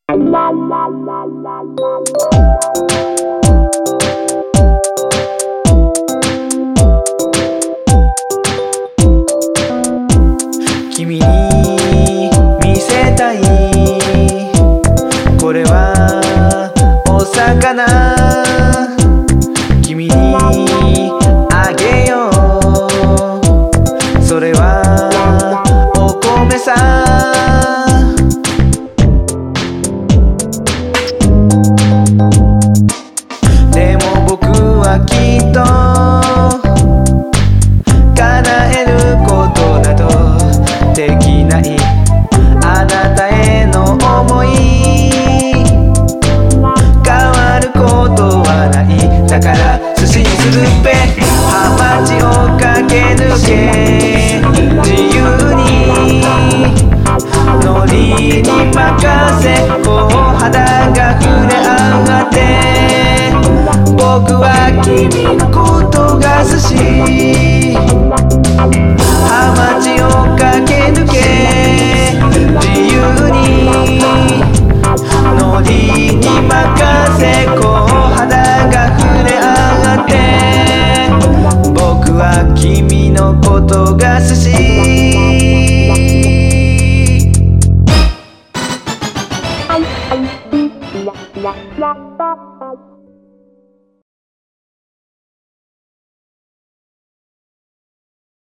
君に見せたいこれはお魚君にあげようそれはお米さでも僕はきっと叶えることなどできないあなたへの想い変わることはないだから寿司にするべハマチを駆け抜け自由にノリに任せこう肌が触れ合って僕は君のことが寿司ハマチを駆け抜け自由にノリに任せこう肌が触れ合って僕は君のことが寿司 La la la la